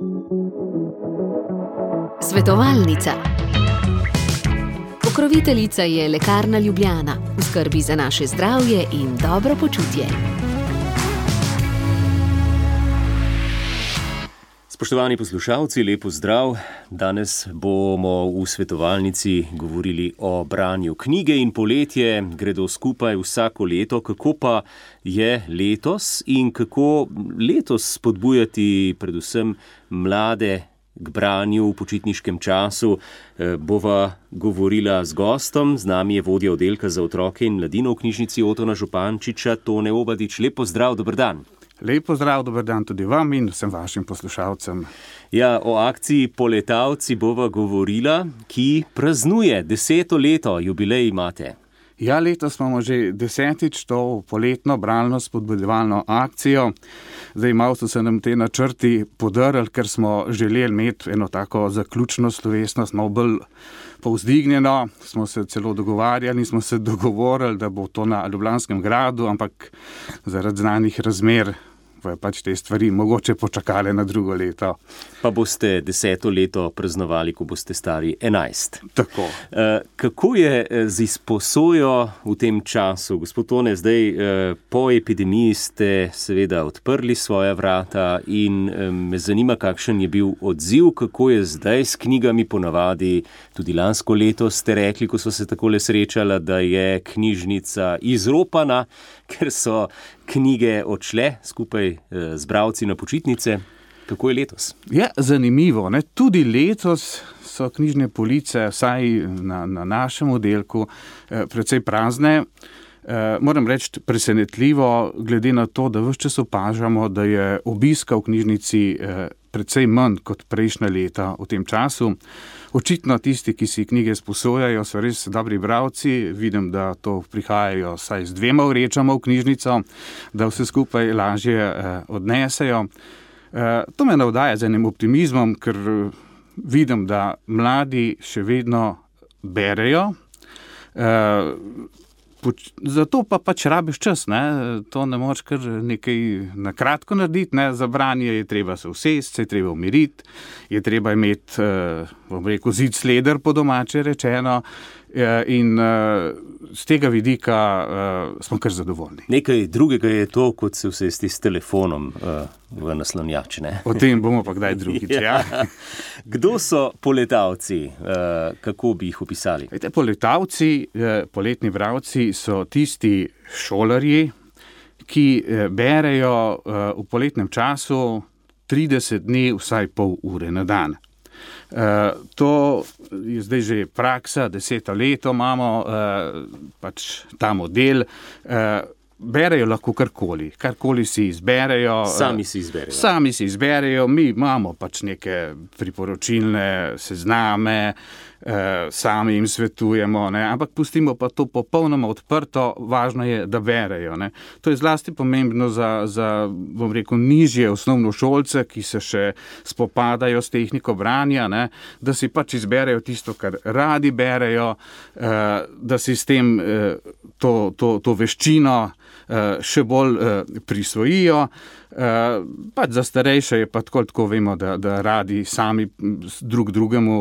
Svetovalnica. Pokroviteljica je Lekarna Ljubljana, v skrbi za naše zdravje in dobro počutje. Spoštovani poslušalci, lep pozdrav. Danes bomo v svetovalnici govorili o branju knjige in poletje gredo skupaj vsako leto. Kako pa je letos in kako letos spodbujati predvsem mlade k branju v počitniškem času? Bova govorila z gostom, z nami je vodja oddelka za otroke in mladino v knjižnici Otona Župančiča, Tone Obadič. Lep pozdrav, dober dan. Lep pozdrav, dober dan tudi vam in vsem vašim poslušalcem. Ja, o akciji Poletavci bova govorila, ki praznuje 10. leto, jubilej imate. Ja, letos imamo že 10. to poletno bralno spodbujevalno akcijo. Zdaj malo so se nam te načrti podrli, ker smo želeli imeti eno tako zaključno slovesnost, malo bolj povzdignjeno. Smo se celo dogovarjali, smo se dogovorili, da bo to na Ljubljanskem gradu, ampak zaradi znanih razmer pač te stvari mogoče počakale na drugo leto. Pa boste 10. leto praznovali, ko boste stari 11. Tako. Kako je z izposojo v tem času? Gospod Tone, zdaj po epidemiji ste seveda odprli svoja vrata in me zanima, kakšen je bil odziv, kako je zdaj s knjigami. Ponavadi tudi lansko leto ste rekli, ko so se takole srečala, da je knjižnica izropana, ker so knjige odšle skupaj z bralci na počitnice. Kako je letos? Ja, zanimivo, ne? Tudi letos so knjižne police, vsaj na našem oddelku, precej prazne. Moram reči presenetljivo, glede na to, da ves čas opažamo, da je obiska v knjižnici precej manj kot prejšnja leta v tem času. Očitno tisti, ki si knjige sposojajo, so res dobri bralci. Vidim, da to prihajajo vsaj z 2 vrečama v knjižnico, da vse skupaj lažje odnesejo. To me navdaja z enim optimizmom, ker vidim, da mladi še vedno berejo. Zato pa pač rabiš čas, ne? To ne moreš kar nekaj na kratko narediti, ne? Za branje je treba se usesti, se je treba umiriti, je treba imeti, bom rekel, zid sleder po domače rečeno, in z tega vidika smo kar zadovoljni. Nekaj drugega je to, kot se usesti s telefonom v naslonjač, ne? O tem bomo pa kdaj drugič, ja. Kdo so poletavci? Kako bi jih opisali? Poletavci, poletni bralci so tisti šolarji, ki berejo v poletnem času 30 dni vsaj pol ure na dan. To je zdaj že praksa, 10. leto imamo pač ta model. Berejo lahko karkoli si izberejo. Sami si izberejo. Mi imamo pač neke priporočilne sezname, sami jim svetujemo, ne? Ampak pustimo pa to popolnoma odprto, važno je, da berejo, ne? To je zlasti pomembno za bom rekel, nižje osnovnošolce, ki se še spopadajo s tehniko branja, ne? Da si pač izberejo tisto, kar radi berejo, da si s tem to veščino še bolj prisvojijo. Pač za starejše je pa tako vemo, da radi sami drug drugemu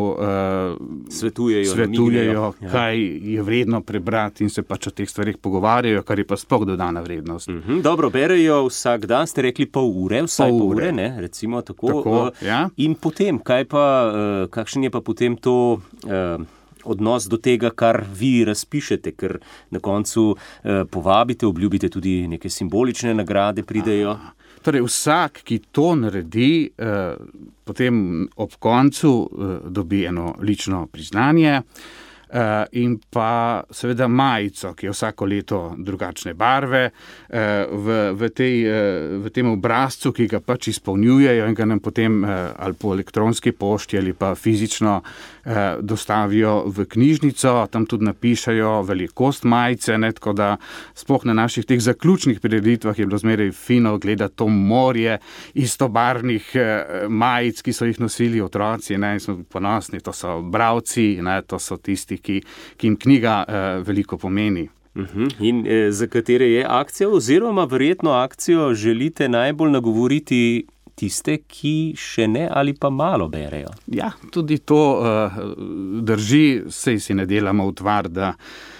svetujejo, kaj je vredno prebrati in se pač o teh stvarih pogovarjajo, kar je pa sploh dodana vrednost. Dobro, berejo vsak dan, ste rekli pol ure, pol ure, ne? Recimo tako ja. In potem, kakšen je pa potem to odnos do tega, kar vi razpišete, ker na koncu povabite, obljubite tudi neke simbolične nagrade, pridejo. Torej, vsak, ki to naredi, potem ob koncu dobi eno lično priznanje in pa seveda majico, ki je vsako leto drugačne barve, v tem obrazcu, ki ga pač izpolnjujejo in ga nam potem ali po elektronski pošti ali pa fizično dostavijo v knjižnico, tam tudi napišajo velikost majice, ne, tako da sploh na naših teh zaključnih prireditvah je bilo zmeraj fino gledati to morje istobarvnih majic, ki so jih nosili otroci, ne, in smo ponosni, to so bralci, ne, to so tisti, ki jim knjiga veliko pomeni. In za katere je akcija, oziroma verjetno akcijo želite najbolj nagovoriti tiste, ki še ne ali pa malo berejo. Ja, tudi to drži, sej si ne delamo utvar, da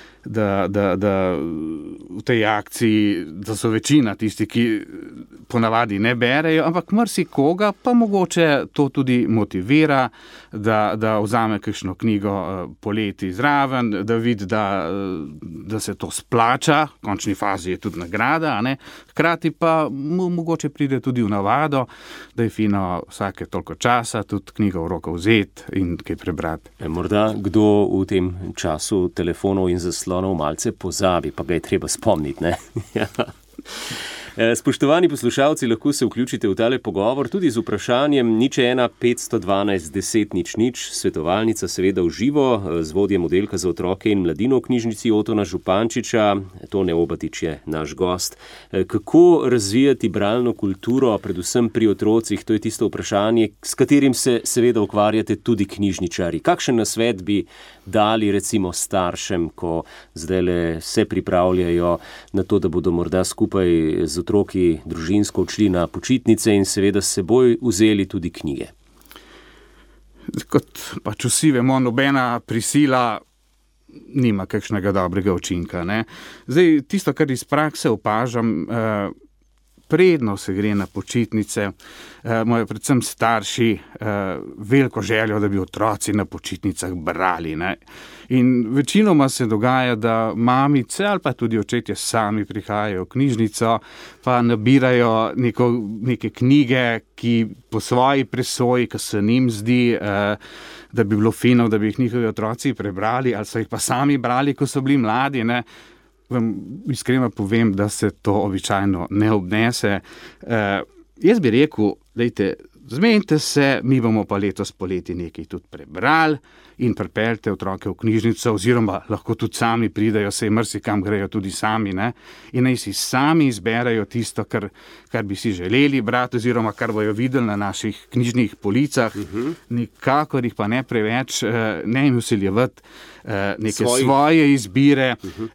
v tej akciji, da so večina tisti, ki ponavadi ne berejo, ampak marsikoga pa mogoče to tudi motivira, da vzame kakšno knjigo poleti zraven, da vidi, da se to splača, v končni fazi je tudi nagrada, a ne? Hkrati pa mogoče pride tudi v navado, da je fino vsake toliko časa tudi knjigo v roko vzeti in kaj prebrati. Morda kdo v tem času telefonov in zaslonov malce pozabi, pa ga je treba spomniti, ne? Spoštovani poslušalci, lahko se vključite v tale pogovor tudi z vprašanjem 01 512 10 00, svetovalnica seveda v živo z vodjem oddelka za otroke in mladino v knjižnici Otona Župančiča. Tone Obatič je naš gost. Kako razvijati bralno kulturo, predvsem pri otrocih? To je tisto vprašanje, s katerim se seveda ukvarjate tudi knjižničari. Kakšen nasvet bi dali recimo staršem, ko zdajle se pripravljajo na to, da bodo morda skupaj z otroki družinsko odšli na počitnice in seveda s seboj vzeli tudi knjige? Kot pač vsi vemo, nobena prisila nima kakšnega dobrega učinka, ne? Zdaj, tisto, kar iz prakse opažam, predno se gre na počitnice, imajo predvsem starši veliko željo, da bi otroci na počitnicah brali, ne? In večinoma se dogaja, da mamice ali pa tudi očetje sami prihajajo v knjižnico, pa nabirajo neke knjige, ki po svoji presoji, ki se njim zdi, da bi bilo fino, da bi jih njihovi otroci prebrali, ali so jih pa sami brali, ko so bili mladi, ne? Vam iskreno povem, da se to običajno ne obnese. Jaz bi rekel, dajte, zmenite se, mi bomo pa letos poleti nekaj tudi prebrali in pripeljte otroke v knjižnico, oziroma lahko tudi sami pridejo, saj marsikam grejo tudi sami, ne? In naj si sami izberejo tisto, kar bi si želeli brati, oziroma kar bojo videli na naših knjižnih policah. Nikakor jih pa ne preveč, ne jim vsiljevati neke svoje izbire,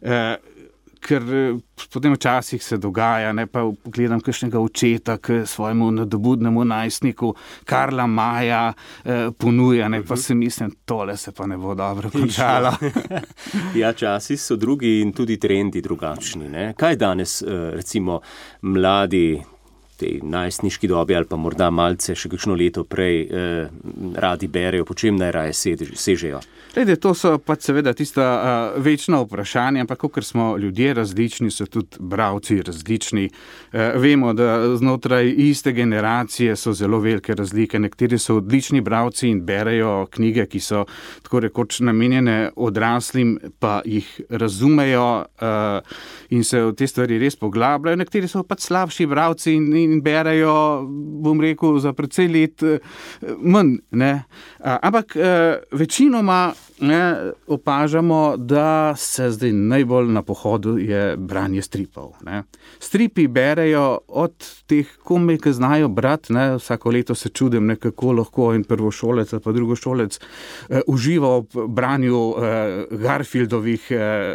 ker potem včasih se dogaja, ne, pa gledam kakšnega očeta, ki svojemu nadobudnemu najstniku Karla Maja ponuja, ne, pa si mislim, tole se pa ne bo dobro končalo. Ja, časi so drugi in tudi trendi drugačni, ne. Kaj danes recimo mladi tej najstniški dobi ali pa morda malce še kakšno leto prej radi berejo, po čem najraje sežejo? Glede, to so pa seveda tista večna vprašanja, ampak ker smo ljudje različni, so tudi bralci različni. Vemo, da znotraj iste generacije so zelo velike razlike. Nekateri so odlični bralci in berejo knjige, ki so tako rekoč namenjene odraslim, pa jih razumejo in se v te stvari res poglabljajo. Nekateri so pač slabši bralci in berejo, bom rekel, za precej let manj, ne. Ampak večinoma opažamo, da se zdaj najbolj na pohodu je branje stripov, ne. Stripi berejo od teh komaj, ki znajo brati, ne. Vsako leto se čudim, kako lahko en prvošolec ali pa drugošolec uživa ob branju Garfieldovih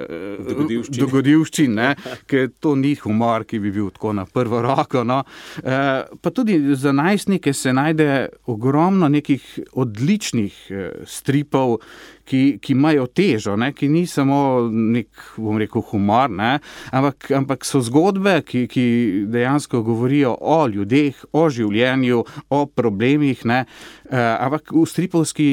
dogodivščin, ne, ker to ni humor, ki bi bil tako na prvo roko, no. Pa tudi za najstnike se najde ogromno nekih odličnih stripov, ki imajo težo, ne, ki ni samo nek, bom rekel, humor, ne, ampak so zgodbe, ki dejansko govorijo o ljudeh, o življenju, o problemih, ne, ampak v stripovski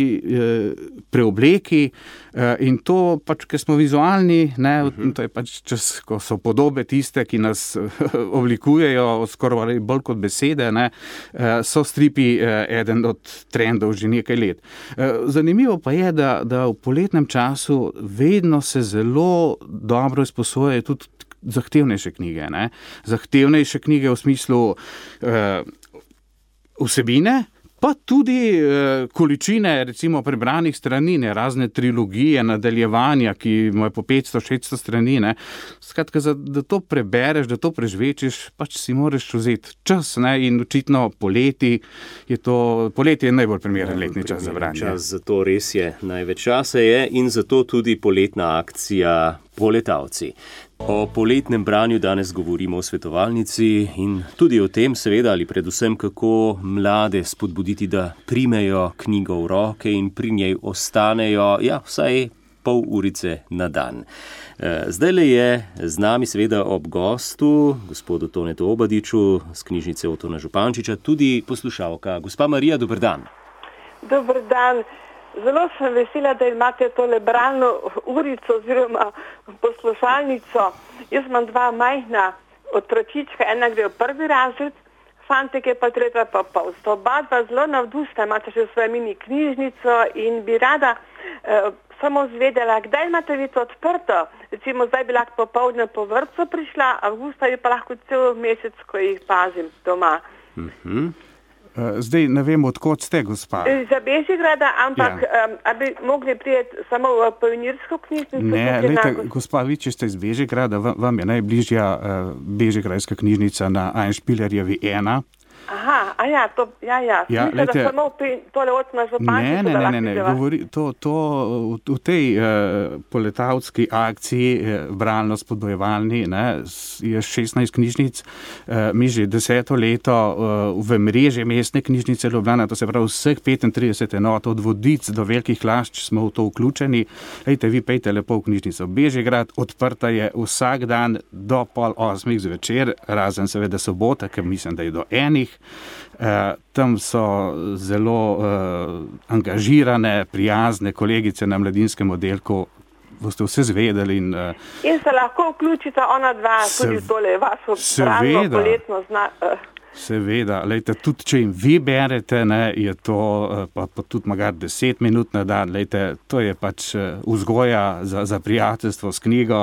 preobleki, in to pač, ker smo vizualni, ne, to je pač čas, ko so podobe tiste, ki nas oblikujejo skoraj bolj kot besede, ne, so stripi eden od trendov že nekaj let. Zanimivo pa je, da v poletnem času vedno se zelo dobro izposojajo tudi zahtevnejše knjige, ne. Zahtevnejše knjige v smislu vsebine, pa tudi količine recimo prebranih strani, ne, razne trilogije, nadaljevanja, ki imajo po 500-600 strani, ne. Skratka, da to prebereš, da to prežvečiš, pač si moraš vzeti čas, ne, in očitno poletje je najbolj primeren letni čas za branje. Čas za to res je, največ časa je in zato tudi poletna akcija Poletavci. O poletnem branju danes govorimo v svetovalnici in tudi o tem, seveda, ali predvsem, kako mlade spodbuditi, da primejo knjigo v roke in pri njej ostanejo, vsaj pol urice na dan. Zdajle je z nami seveda ob gostu, gospodu Tonetu Obadiču z knjižnice Otona Župančiča, tudi poslušalka. Gospa Marija, dober dan. Dober dan. Zelo sem vesela, da imate tole bralno urico oziroma poslušalnico. Jaz imam 2 majhna otročička, ena gre v 1. razred, fantek je pa 3. pa pol. Oba zelo navdušena, imate še svojo mini knjižnico in bi rada samo zvedela, kdaj imate vi to odprto. Recimo zdaj bi lahko popoldne po vrtcu prišla, avgusta je pa lahko cel mesec, ko jih pazim doma. Zdaj ne vem, odkot ste, gospa. Za Bežigrada, ampak a bi mogli prijeti samo v pionirsko knjižnico? Ne, lejte, gospa, vi, če ste iz Bežigrada, vam je najbližja Bežigradska knjižnica na Einspielerjevi 1. Aha, Mislim, lejte, da samo tole Otona Župančiča. Ne, govori, v tej poletavski akciji, bralno spodbojevalni, je 16 knjižnic, mi že 10. leto v mreži mestne knjižnice Ljubljana, to se pravi vseh 35 enot, od Vodic do Velikih Lašč smo v to vključeni. Lejte, vi pejte lepo v knjižnico Bežigrad, odprta je vsak dan do 7:30 zvečer, razen seveda sobota, ker mislim, da je do 1. Tam so zelo angažirane, prijazne kolegice na mladinskem oddelku, boste vse zvedeli. In se lahko vključita ona dva tudi tole vašo bralno poletno Seveda, lejte, tudi če jim vi berete, je to pa tudi magar 10 minut na dan, lejte, to je pač vzgoja za prijateljstvo s knjigo,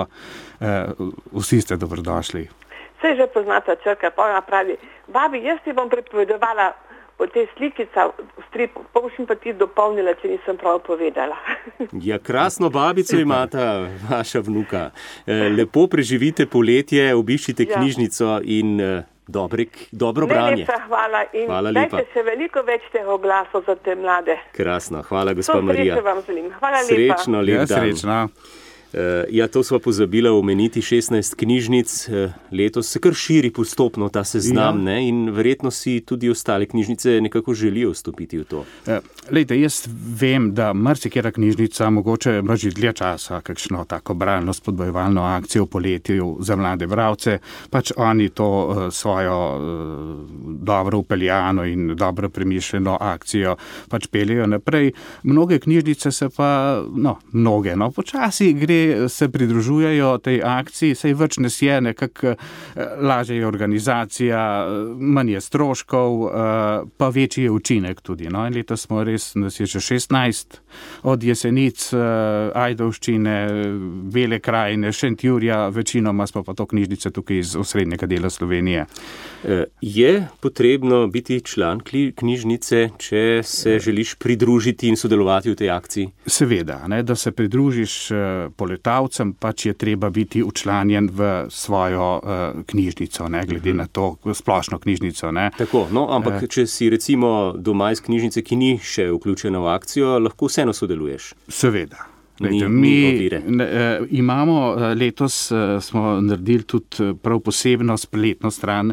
vsi ste dobrodošli. Vse že poznata črka, pa ona pravi, babi, jaz ti bom pripovedovala po tej slikica v stripu, pa boš pa ti dopolnila, če nisem prav povedala. Ja, krasno babico imata vaša vnuka. Lepo preživite poletje, obiščite knjižnico in dobro branje. Najlepša hvala in dajte še veliko več teh oglasov za te mlade. Krasno, hvala gospa Marija. Srečno vam želim. Hvala lepa. Srečno, lep dan. Srečno. To sva pozabila omeniti, 16 knjižnic, letos se kar širi postopno ta seznam, in verjetno si tudi ostale knjižnice nekako želijo vstopiti v to. Lejte, jaz vem, da marsikera knjižnica mogoče ima že dlje časa kakšno tako bralno spodbojevalno akcijo v poletju za mlade bralce, pač oni to svojo dobro upeljano in dobro premišljeno akcijo pač peljejo naprej. Mnoge knjižnice se pa, počasi se pridružujejo tej akciji, saj več nas je, nekako lažja je organizacija, manj je stroškov, pa večji je učinek tudi. In letos smo res, nas je že 16, od Jesenic, Ajdovščine, Bele krajine, Šentjurja, večinoma smo pa to knjižnice tukaj iz osrednjega dela Slovenije. Je potrebno biti član knjižnice, če se želiš pridružiti in sodelovati v tej akciji? Seveda, da se pridružiš poletavcem, pač je treba biti včlanjen v svojo knjižnico, glede na to splošno knjižnico. Tako, ampak če si recimo doma iz knjižnice, ki ni še vključena v akcijo, lahko vseeno sodeluješ? Seveda. Mi imamo, letos smo naredili tudi prav posebno spletno stran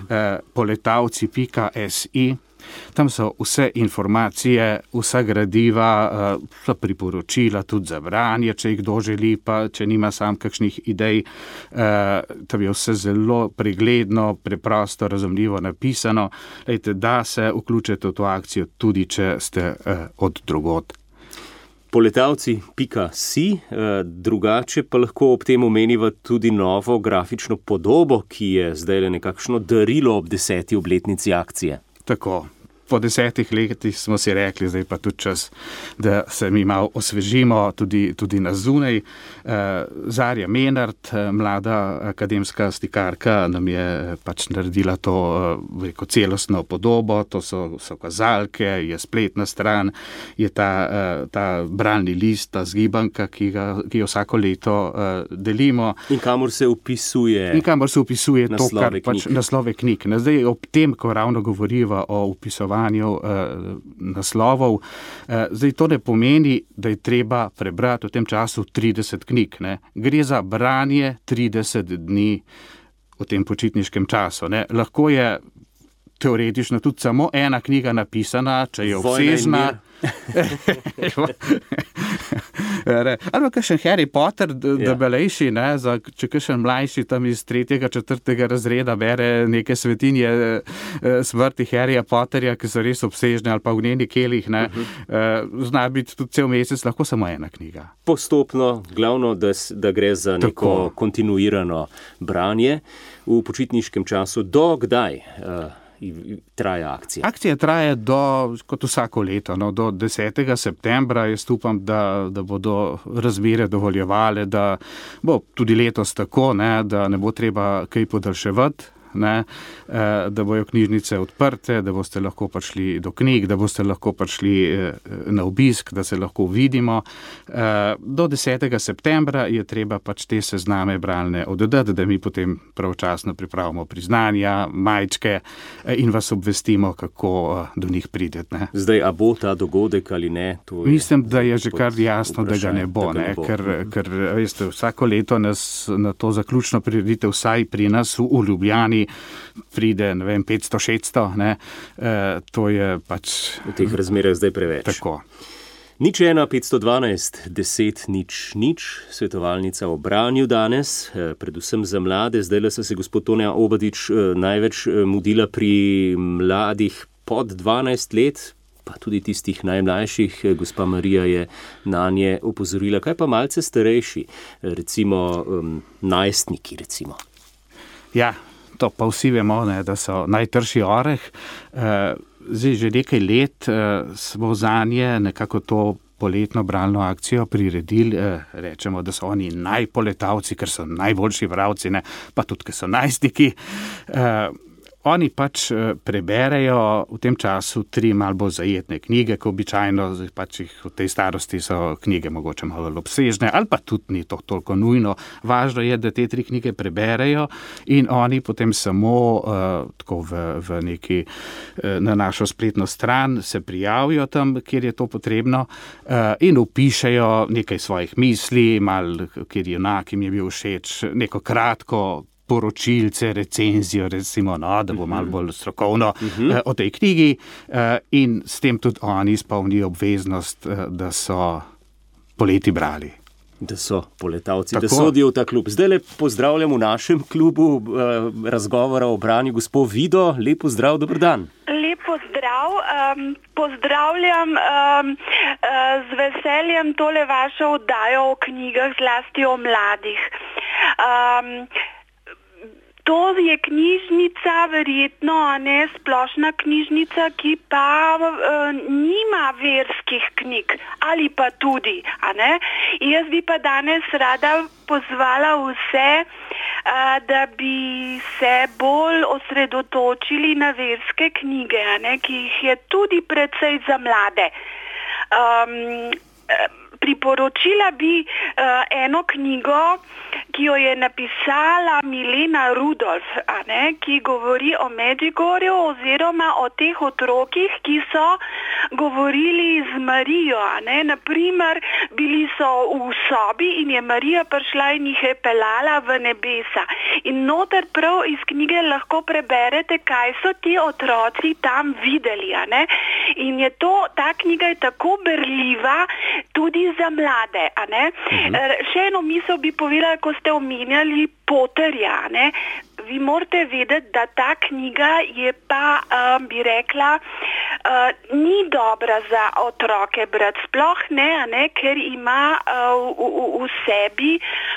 poletavci.si. Tam so vse informacije, vsa gradiva, vsa priporočila tudi za branje, če jih kdo želi, pa če nima sam kakšnih idej. Tam je vse zelo pregledno, preprosto, razumljivo napisano. Lejte, da se vključite v to akcijo, tudi če ste od drugod. Poletavci.si, drugače pa lahko ob tem omeniva tudi novo grafično podobo, ki je zdaj nekakšno darilo ob 10. obletnici akcije. Tako. Po 10 letih smo si rekli, zdaj pa tudi čas, da se mi malo osvežimo tudi na zunaj. Zarja Menard, mlada akademska slikarka, nam je pač naredila to celostno podobo, to so kazalke, je spletna stran, je ta bralni list, ta zgibanka, ki jo vsako leto delimo. In kamor se upisuje to, kar pač naslove knjig. Zdaj ob tem, ko ravno govoriva o upisovanju imenovanju naslovov. Zdaj to ne pomeni, da je treba prebrati v tem času 30 knjig. Ne. Gre za branje 30 dni v tem počitniškem času. Ne. Lahko je teoretično tudi samo ena knjiga napisana, če je obsežna. Ali kakšen Harry Potter, debelejši, če kakšen mlajši tam iz 3., 4. razreda bere neke svetinje smrti Harryja Potterja, ki so res obsežne, ali pa v njeni kelih, zna biti tudi cel mesec, lahko samo ena knjiga. Postopno, glavno, da gre za neko kontinuirano branje v počitniškem času. Do kdaj traja akcija? Akcija traja kot vsako leto, do 10. septembra. Jaz upam, da bodo razmere dovoljevale, da bo tudi letos tako, da ne bo treba kaj podaljševati, da bojo knjižnice odprte, da boste lahko prišli do knjig, da boste lahko prišli na obisk, da se lahko vidimo. Do 10. septembra je treba te sezname bralne oddati, da mi potem pravočasno pripravimo priznanja, majčke in vas obvestimo, kako do njih pridete. Zdaj, a bo ta dogodek ali ne? Mislim, da je že kar jasno, da ga ne bo. Ker veste, vsako leto nas na to zaključno prireditev, vsaj pri nas v Ljubljani, pride, 500-600, to je pač... V teh razmerah zdaj preveč. Tako. 01512 10 00, svetovalnica o branju danes, predvsem za mlade. Zdaj so se gospod Tone Obadič največ mudila pri mladih pod 12 let, pa tudi tistih najmlajših. Gospa Marija je na nje opozorila. Kaj pa malce starejši, recimo najstniki, recimo? Ja, to pa vsi vemo, da so najtrši oreh. Zdaj že nekaj let smo zanje nekako to poletno bralno akcijo priredili. Rečemo, da so oni najpoletavci, ker so najboljši bralci, pa tudi, ker so najstniki. Oni pač preberejo v tem času 3 malo bolj zajetne knjige, ko običajno pač v tej starosti so knjige mogoče malo obsežne, ali pa tudi ni to toliko nujno. Važno je, da te 3 knjige preberejo in oni potem samo tako v neki, na našo spletno stran se prijavijo tam, kjer je to potrebno, in vpišejo nekaj svojih misli, malo, kjer junak jim je bil všeč, neko kratko poročilce, recenzijo, recimo, da bo malo bolj strokovno o tej knjigi, in s tem tudi oni izpolnijo obveznost, da so poleti brali. Da so poletavci, tako, da sodijo v ta klub. Zdaj le pozdravljam v našem klubu razgovora o branju gospod Vido. Lep pozdrav, dober dan. Lep pozdrav, pozdravljam z veseljem tole vašo oddajo o knjigah, zlasti o mladih. To je knjižnica, verjetno, splošna knjižnica, ki pa nima verskih knjig, ali pa tudi. Jaz bi pa danes rada pozvala vse, da bi se bolj osredotočili na verske knjige, ki jih je tudi precej za mlade. Priporočila bi eno knjigo, ki jo je napisala Milena Rudolf, ki govori o Medjugorju oziroma o teh otrokih, ki so govorili z Marijo. Naprimer, bili so v sobi in je Marija prišla in jih je pelala v nebesa. In noter prav iz knjige lahko preberete, kaj so ti otroci tam videli. In je ta knjiga je tako berljiva tudi za mlade. Še eno misel bi povedala, ko ste omenjali Potterja. Vi morate vedeti, da ta knjiga je pa, bi rekla, ni dobra za otroke brati. Sploh ne, ker ima v sebi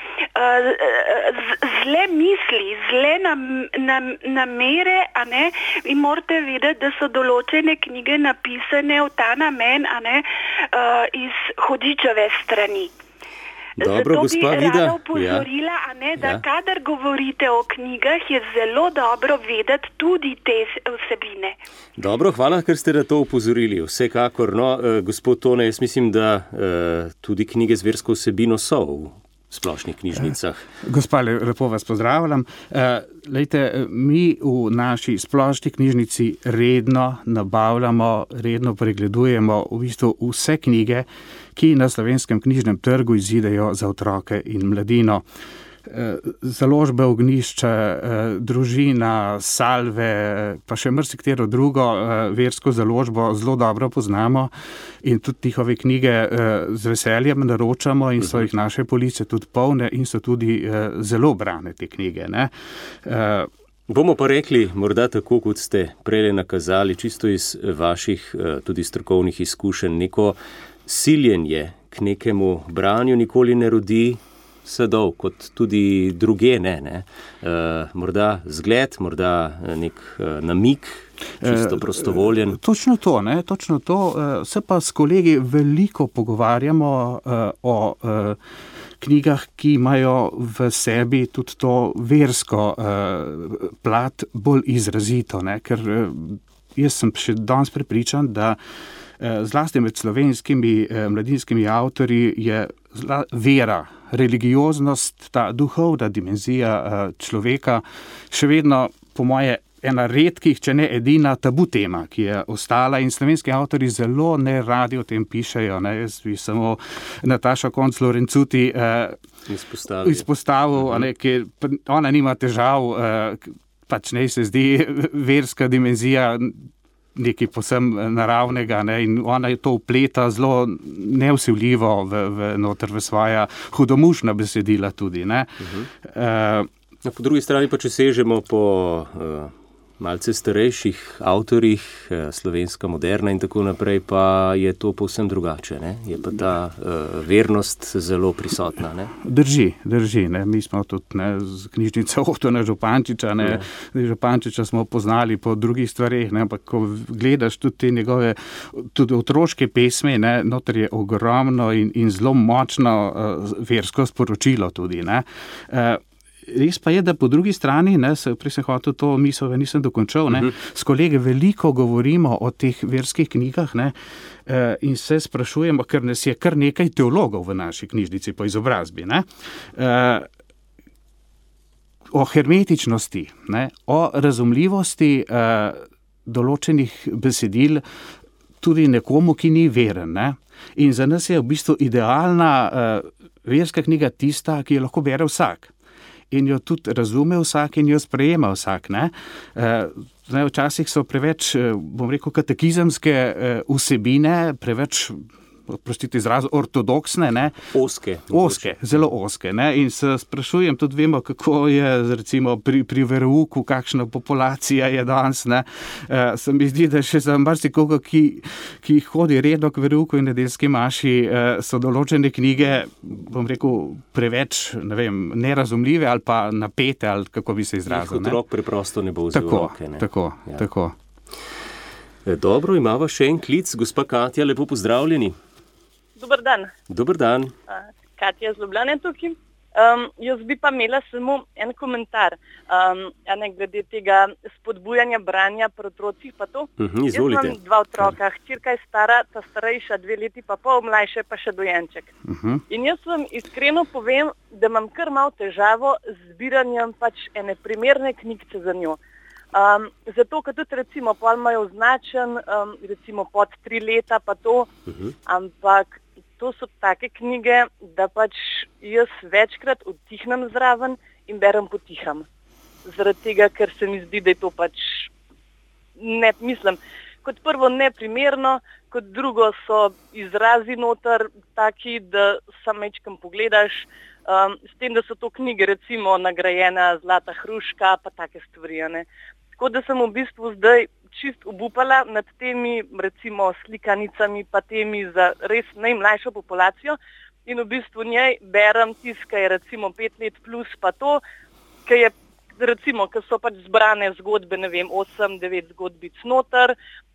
zle misli, zle namere. Vi morate vedeti, da so določene knjige napisane v ta namen iz Hudičeve strani. Dobro, zato bi rada upozorila, da kadar govorite o knjigah, je zelo dobro vedeti tudi te vsebine. Dobro, hvala, ker ste na to upozorili. Vsekakor, gospod Tone, jaz mislim, da tudi knjige z versko vsebino so v splošnih knjižnicah. Gospa, lepo vas pozdravljam. Lejte, mi v naši splošni knjižnici redno nabavljamo, redno pregledujemo v bistvu vse knjige, ki na slovenskem knjižnem trgu izidejo za otroke in mladino. Založbe Ognjišče, Družina, Salve, pa še marsikatero drugo versko založbo zelo dobro poznamo in tudi njihove knjige z veseljem naročamo in so jih naše police tudi polne in so tudi zelo brane te knjige, ne. Bomo pa rekli, morda tako, kot ste prej nakazali, čisto iz vaših tudi strokovnih izkušenj, neko siljenje k nekemu branju nikoli ne rodi sadov, kot tudi druge ne. Morda zgled, morda nek namig, čisto prostovoljen. Točno to, ne, točno to. Se pa s kolegi veliko pogovarjamo o knjigah, ki imajo v sebi tudi to versko plat bolj izrazito, ne, ker jaz sem še danes prepričan, da zlasti med slovenskimi mladinskimi avtorji je vera, religioznost, ta duhovna dimenzija človeka še vedno, po moje, ena redkih, če ne edina tabu tema, ki je ostala in slovenski avtorji zelo neradi o tem pišejo, ne. Jaz bi samo Natašo Konc-Lorencuti izpostavil, ne, ki ona nima težav, pač ne, se zdi verska dimenzija nekaj povsem naravnega, ne, in ona je to vpleta zelo nevsiljivo noter v svoja hudomušna besedila tudi, ne. Po drugi strani pa, če sežemo po malce starejših avtorjih, slovenska moderna in tako naprej, pa je to povsem drugače, ne? Je pa ta vernost zelo prisotna, ne? Drži, ne? Mi smo tudi, ne, z knjižnice Otona Župančiča, ne, Župančiča smo poznali po drugih stvareh, ne, ampak ko gledaš tudi te njegove, tudi otroške pesmi, ne, noter je ogromno in zelo močno versko sporočilo tudi, ne. Res pa je, da po drugi strani, ne, prej sem hotel to misel, nisem dokončal, ne, s kolege veliko govorimo o teh verskih knjigah, ne, in se sprašujemo, ker nas je kar nekaj teologov v naši knjižnici po izobrazbi, ne, o hermetičnosti, ne, o razumljivosti določenih besedil tudi nekomu, ki ni veren, ne. In za nas je v bistvu idealna verska knjiga tista, ki jo lahko bere vsak. In jo tudi razume vsak in jo sprejema vsak, ne. Včasih so preveč, bom rekel, katekizemske vsebine, preveč, oprostite izraz, ortodoksne, ne. Oske, zelo oske, ne. In se sprašujem, tudi vemo, kako je recimo pri verouku, kakšna populacija je danes, ne. Se mi zdi, da še za marsikoga, ki hodi redno k verouku in nedeljski maši, so določene knjige, bom rekel, preveč, ne vem, nerazumljive ali pa napete, ali kako bi se izrazil, ne. Otrok preprosto ne bo vzel roke, ne. Tako. Dobro, imamo še en klic. Gospa Katja, lepo pozdravljeni. Dober dan. Dober dan. Katja z Ljubljane tukaj. Jaz bi pa imela samo en komentar, glede tega spodbujanja branja pri otrocih pa to. Izvolite. Jaz imam 2 otroka, hčerka je stara, ta starejša 2 leti pa pol, mlajše pa še dojenček. In jaz vam iskreno povem, da imam kar malo težavo z zbiranjem pač ene primerne knjigce za njo. Zato, ker tudi recimo pol imajo označen, recimo pod 3 leta pa to, ampak to so take knjige, da pač jaz večkrat utihnem zraven in berem potiham. Zaradi tega, ker se mi zdi, da je to pač ne, mislim, kot prvo neprimerno, kot drugo so izrazi noter taki, da sam mečkam pogledaš, s tem, da so to knjige recimo nagrajena Zlata hruška, pa take stvari, ne. Tako da sem v bistvu zdaj čist obupala nad temi recimo slikanicami pa temi za res najmlajšo populacijo in v bistvu njej berem tisto, ki je recimo 5 let plus pa to, ki je recimo, ki so pač zbrane zgodbe, ne vem, 8-9 zgodbic noter,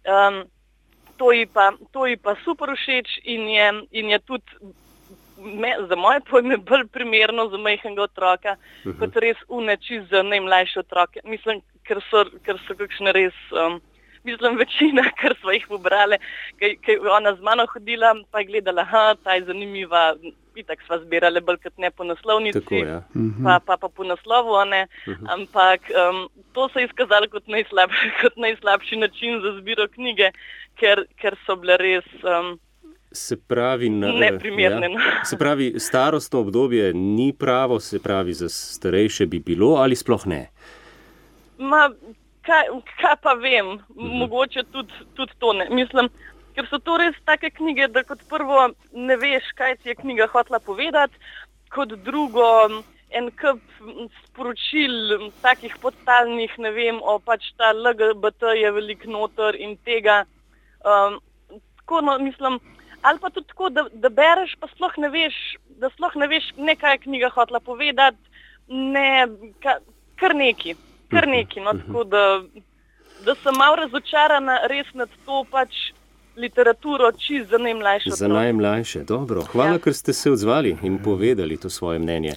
to ji pa super všeč in je tudi za moje pojme bolj primerno za majhnega otroka, kot res uneči za najmlajše otroke. Mislim, ker so kakšne res, večina, ker smo jih pobrali, ki je ona z mano hodila, pa je gledala, ta je zanimiva, itak sva zbirali bolj kot ne po naslovnici, Tako, ja. pa po naslovu, a ne. Ampak to se je izkazalo kot najslabši način za zbiro knjige, ker so bile res Se pravi, neprimerne. Se pravi, starostno obdobje ni pravo, se pravi, za starejše bi bilo ali sploh ne? Kaj pa vem, mogoče tudi to ne. Mislim, ker so to res take knjige, da kot prvo ne veš, kaj ti je knjiga hotela povedati, kot drugo en kup sporočil, takih podtalnih, ne vem, pač ta LGBT je velik noter in tega. Tako, no, mislim, ali pa tudi tako, da bereš, pa sploh ne veš, ne kaj je knjiga hotela povedati, ne, kar neki, no, tako da sem malo razočarana res nad to pač literaturo čist za najmlajše. Za najmlajše, dobro. Hvala, ker ste se odzvali in povedali to svoje mnenje.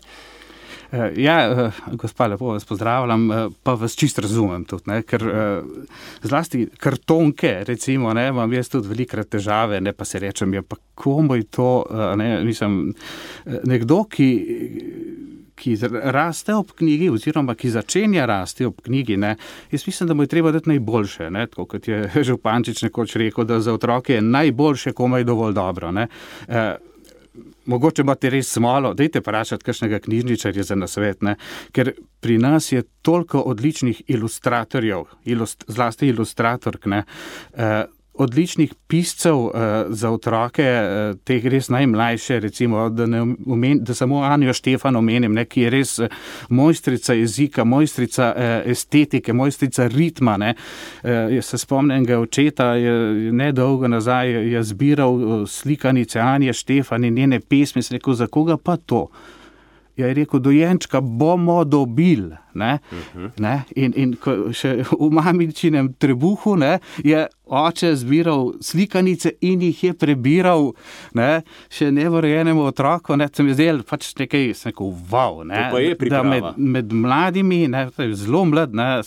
Gospa, lepo vas pozdravljam, pa vas čist razumem tudi, ne, ker zlasti kartonke, recimo, ne, imam jaz tudi velikrat težave, ne, pa se rečem, pa komu je to, ne, mislim, nekdo, ki raste ob knjigi, oziroma ki začenja rasti ob knjigi, ne, jaz mislim, da mu je treba dati najboljše, ne, tako kot je Župančič nekoč rekel, da za otroke je najboljše komaj dovolj dobro, ne. Mogoče imate res smolo, dajte vprašati kakšnega knjižničarja za nasvet, ne? Ker pri nas je toliko odličnih ilustratorjev, zlasti ilustratork, ne? Odličnih piscev za otroke, teh res najmlajše, recimo, da samo Anjo Štefan omenim, ne, ki je res mojstrica jezika, mojstrica estetike, mojstrica ritma. Ne. Jaz se spomnim enega očeta, je nedolgo nazaj je zbiral slikanice Anje Štefan in njene pesmi, sem rekel, za koga pa to? Ja, je rekel, dojenčka bomo dobili, ne, ne, in ko še v mamičinem trebuhu, ne, je oče zbiral slikanice in jih je prebiral, ne, še nevrojenemu otroku, ne, se mi zdel pač nekaj, sem rekel, wow, ne, da med mladimi, ne, zelo mlad, ne,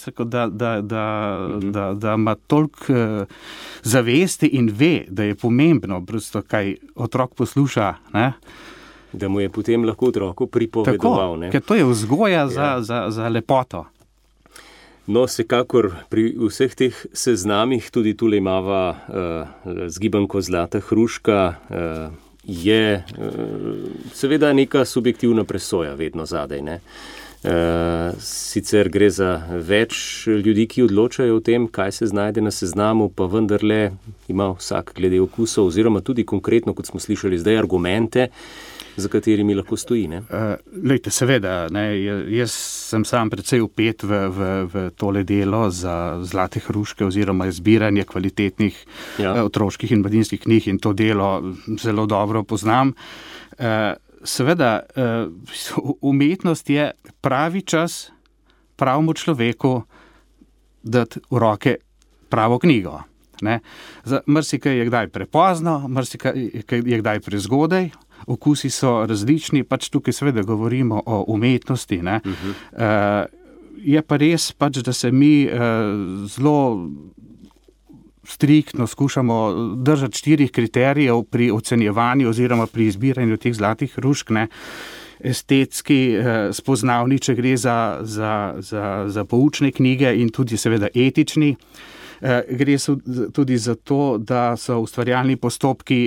da ima toliko zavesti in ve, da je pomembno, prosto, kaj otrok posluša, ne. Da mu je potem lahko otroku pripovedoval. Tako, ker to je vzgoja za lepoto. No, vsekakor pri vseh teh seznamih, tudi tule imava zgibanko Zlata hruška, je seveda neka subjektivna presoja vedno zadaj, ne. Sicer gre za več ljudi, ki odločajo o tem, kaj se znajde na seznamu, pa vendarle ima vsak glede okusov, oziroma tudi konkretno, kot smo slišali zdaj, argumente, za katerimi lahko stoji, ne? Lejte, seveda, ne, jaz sem sam precej vpet v tole delo za Zlate hruške oziroma zbiranje kvalitetnih otroških in mladinskih knjig in to delo zelo dobro poznam. Seveda, umetnost je pravi čas pravemu človeku dati v roke pravo knjigo. Marsikaj je kdaj prepozno, marsikaj je kdaj prezgodaj, okusi so različni, pač tukaj seveda govorimo o umetnosti, ne. Je pa res pač, da se mi zelo striktno skušamo držati 4 kriterijev pri ocenjevanju oziroma pri izbiranju teh zlatih hrušk, ne. Estetski, spoznavni, če gre za poučne knjige in tudi seveda etični. Gre tudi za to, da so ustvarjalni postopki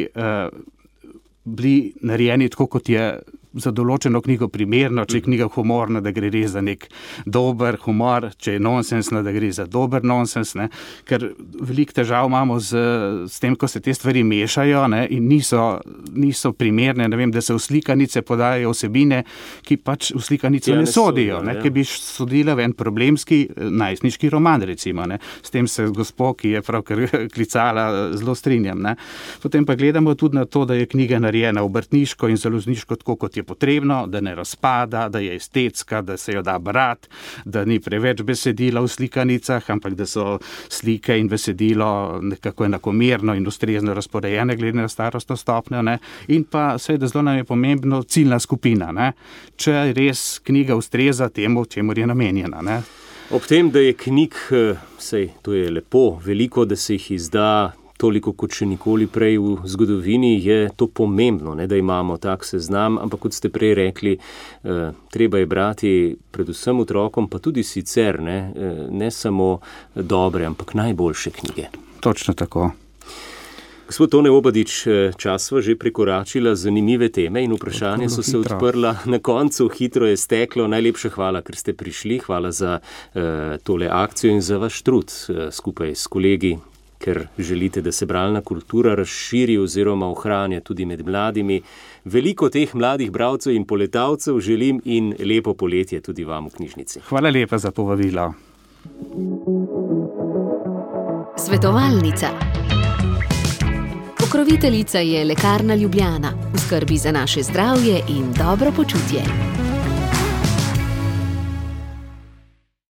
bili narejeni tako, kot je za določeno knjigo primerno, če je knjiga humorna, da gre res za nek dober humor, če je nonsensna, da gre za dober nonsens, ne, ker veliko težav imamo s tem, ko se te stvari mešajo, ne, in niso primerne, ne vem, da se v slikanice podajajo vsebine, ki pač v slikanico ne sodijo, ne, ki bi sodile v en problemski najstniški roman, recimo, ne. S tem se gospo, ki je pravkar klicala, zelo strinjam, ne. Potem pa gledamo tudi na to, da je knjiga narejena obrtniško in založniško tako, kot je potrebno, da ne razpada, da je estetska, da se jo da brati, da ni preveč besedila v slikanicah, ampak da so slike in besedilo nekako enakomerno in ustrezno razporejene glede na starostno stopnjo, ne. In pa seveda zelo nam je pomembno ciljna skupina, ne. Če res knjiga ustreza temu, čemur je namenjena, ne. Ob tem, da je knjig, sej to je lepo, veliko, da se jih izda toliko kot še nikoli prej v zgodovini je to pomembno, ne, da imamo tak seznam, ampak kot ste prej rekli, treba je brati predvsem otrokom, pa tudi sicer, ne samo dobre, ampak najboljše knjige. Točno tako. Gospod Tone Obadič, čas sva že prekoračila, zanimive teme in vprašanja so se odprla. Na koncu hitro je steklo. Najlepša hvala, ker ste prišli. Hvala za tole akcijo in za vaš trud skupaj s kolegi, ker želite, da se bralna kultura razširi oziroma ohranja tudi med mladimi. Veliko teh mladih bralcev in poletavcev želim in lepo poletje tudi vam v knjižnici. Hvala lepa za povabilo. Svetovalnica. Pokroviteljica je Lekarna Ljubljana, v skrbi za naše zdravje in dobro počutje.